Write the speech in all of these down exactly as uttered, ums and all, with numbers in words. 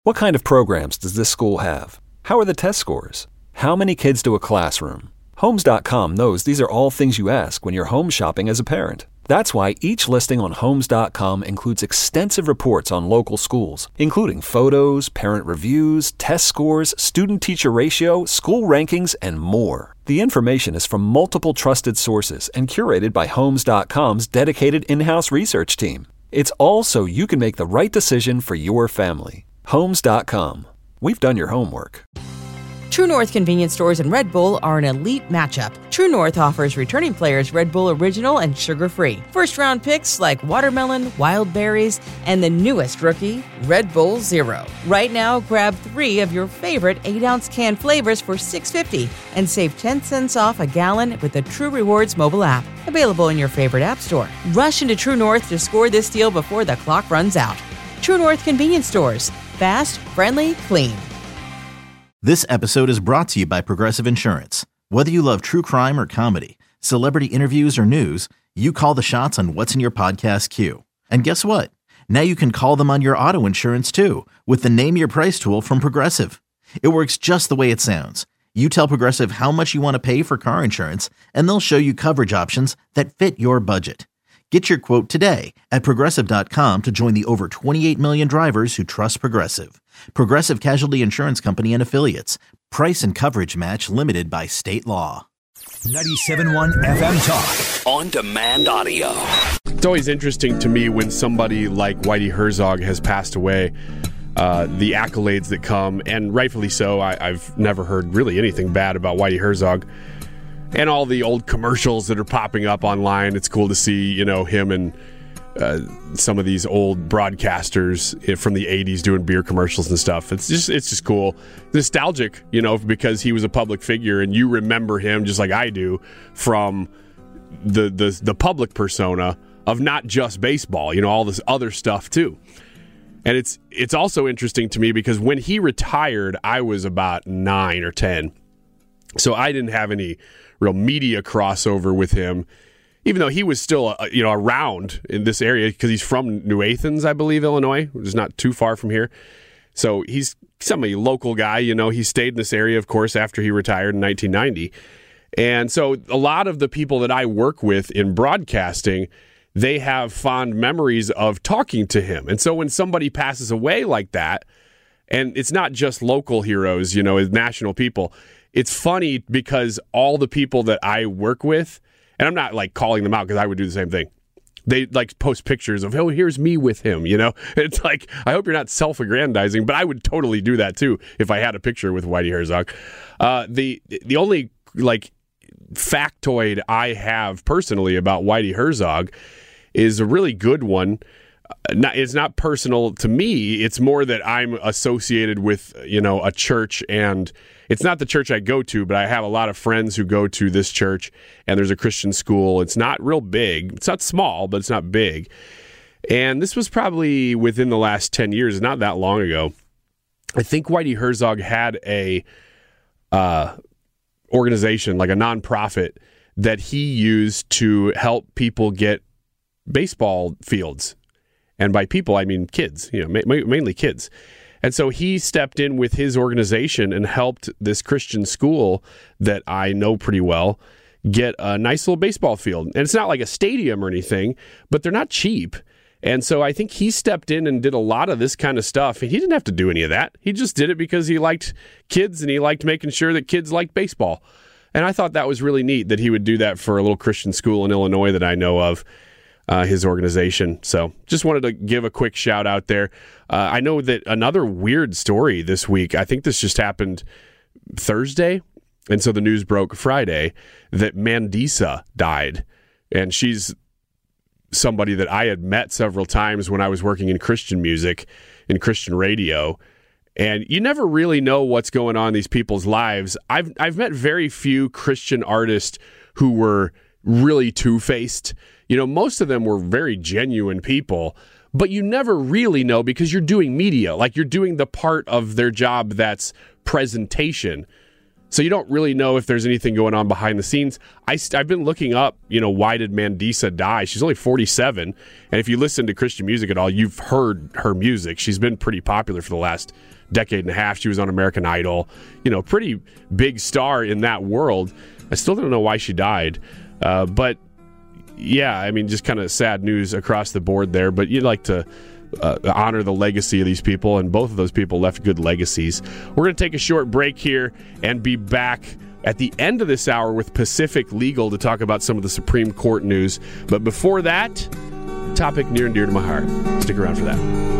What kind of programs does this school have? How are the test scores? How many kids do a classroom? Homes dot com knows these are all things you ask when you're home shopping as a parent. That's why each listing on Homes dot com includes extensive reports on local schools, including photos, parent reviews, test scores, student-teacher ratio, school rankings, and more. The information is from multiple trusted sources and curated by Homes dot com's dedicated in-house research team. It's all so you can make the right decision for your family. Homes dot com. We've done your homework. True North convenience stores and Red Bull are an elite matchup. True North offers returning players Red Bull Original and sugar-free. First-round picks like watermelon, wild berries, and the newest rookie, Red Bull Zero. Right now, grab three of your favorite eight-ounce can flavors for six dollars and fifty cents and save ten cents off a gallon with the True Rewards mobile app. Available in your favorite app store. Rush into True North to score this deal before the clock runs out. True North convenience stores. Fast, friendly, clean. This episode is brought to you by Progressive Insurance. Whether you love true crime or comedy, celebrity interviews or news, you call the shots on what's in your podcast queue. And guess what? Now you can call them on your auto insurance too with the Name Your Price tool from Progressive. It works just the way it sounds. You tell Progressive how much you want to pay for car insurance, and they'll show you coverage options that fit your budget. Get your quote today at Progressive dot com to join the over twenty-eight million drivers who trust Progressive. Progressive Casualty Insurance Company and Affiliates. Price and coverage match limited by state law. ninety-seven point one F M Talk. On demand audio. It's always interesting to me when somebody like Whitey Herzog has passed away, uh, the accolades that come, and rightfully so. I, I've never heard really anything bad about Whitey Herzog. And all the old commercials that are popping up online. It's cool to see, you know, him and uh, some of these old broadcasters from the eighties doing beer commercials and stuff. It's just it's just cool. Nostalgic, you know, because he was a public figure and you remember him just like I do from the the, the public persona of not just baseball, you know, all this other stuff too. And it's it's also interesting to me because when he retired, I was about nine or ten. So I didn't have any real media crossover with him, even though he was still, uh, you know, around in this area because he's from New Athens, I believe, Illinois, which is not too far from here. So he's some local guy, you know. He stayed in this area, of course, after he retired in nineteen ninety. And so a lot of the people that I work with in broadcasting, they have fond memories of talking to him. And so when somebody passes away like that, and it's not just local heroes, you know, it's national people. It's funny because all the people that I work with, and I'm not like calling them out because I would do the same thing. They like post pictures of, oh, here's me with him, you know? It's like, I hope you're not self-aggrandizing, but I would totally do that too if I had a picture with Whitey Herzog. Uh, the the only like factoid I have personally about Whitey Herzog is a really good one. Not, it's not personal to me. It's more that I'm associated with, you know, a church, and it's not the church I go to, but I have a lot of friends who go to this church, and there's a Christian school. It's not real big. It's not small, but it's not big. And this was probably within the last ten years, not that long ago. I think Whitey Herzog had a uh, organization, like a nonprofit, that he used to help people get baseball fields. And by people, I mean kids, you know, ma- mainly kids. And so he stepped in with his organization and helped this Christian school that I know pretty well get a nice little baseball field. And it's not like a stadium or anything, but they're not cheap. And so I think he stepped in and did a lot of this kind of stuff. And he didn't have to do any of that. He just did it because he liked kids and he liked making sure that kids liked baseball. And I thought that was really neat that he would do that for a little Christian school in Illinois that I know of. Uh, his organization. So just wanted to give a quick shout out there. Uh, I know that another weird story this week, I think this just happened Thursday, and so the news broke Friday, that Mandisa died. And she's somebody that I had met several times when I was working in Christian music, in Christian radio. And you never really know what's going on in these people's lives. I've I've met very few Christian artists who were really two-faced. You know, most of them were very genuine people, but you never really know because you're doing media. Like, you're doing the part of their job that's presentation. So you don't really know if there's anything going on behind the scenes. I, I've been looking up, you know, why did Mandisa die? She's only forty-seven. And if you listen to Christian music at all, you've heard her music. She's been pretty popular for the last decade and a half. She was on American Idol, you know, pretty big star in that world. I still don't know why she died. Uh, but, yeah, I mean, just kind of sad news across the board there. But you'd like to Uh, honor the legacy of these people, and both of those people left good legacies. We're going to take a short break here and be back at the end of this hour with Pacific Legal to talk about some of the Supreme Court news. But before that, topic near and dear to my heart. Stick around for that.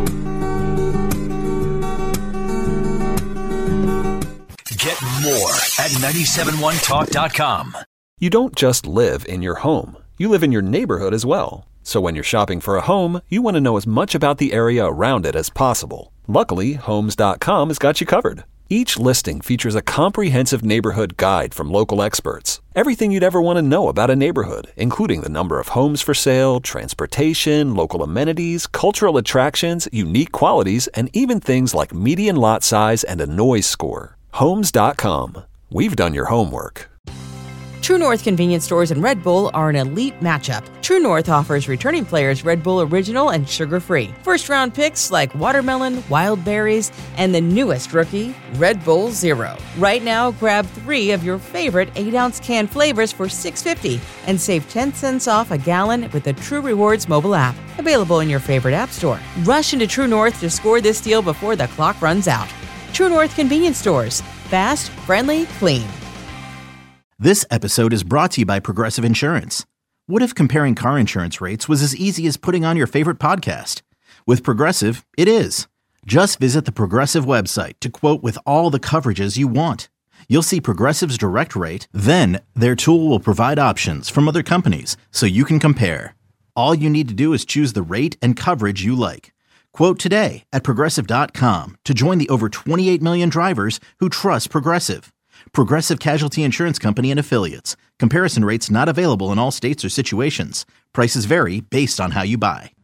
Get more at nine seven one talk dot com. You don't just live in your home. You live in your neighborhood as well. So when you're shopping for a home, you want to know as much about the area around it as possible. Luckily, Homes dot com has got you covered. Each listing features a comprehensive neighborhood guide from local experts. Everything you'd ever want to know about a neighborhood, including the number of homes for sale, transportation, local amenities, cultural attractions, unique qualities, and even things like median lot size and a noise score. Homes dot com. We've done your homework. True North convenience stores and Red Bull are an elite matchup. True North offers returning players Red Bull Original and sugar-free. First-round picks like watermelon, wild berries, and the newest rookie, Red Bull Zero. Right now, grab three of your favorite eight-ounce can flavors for six dollars and fifty cents and save ten cents off a gallon with the True Rewards mobile app. Available in your favorite app store. Rush into True North to score this deal before the clock runs out. True North convenience stores. Fast, friendly, clean. This episode is brought to you by Progressive Insurance. What if comparing car insurance rates was as easy as putting on your favorite podcast? With Progressive, it is. Just visit the Progressive website to quote with all the coverages you want. You'll see Progressive's direct rate, then their tool will provide options from other companies so you can compare. All you need to do is choose the rate and coverage you like. Quote today at Progressive dot com to join the over twenty-eight million drivers who trust Progressive. Progressive Casualty Insurance Company and Affiliates. Comparison rates not available in all states or situations. Prices vary based on how you buy.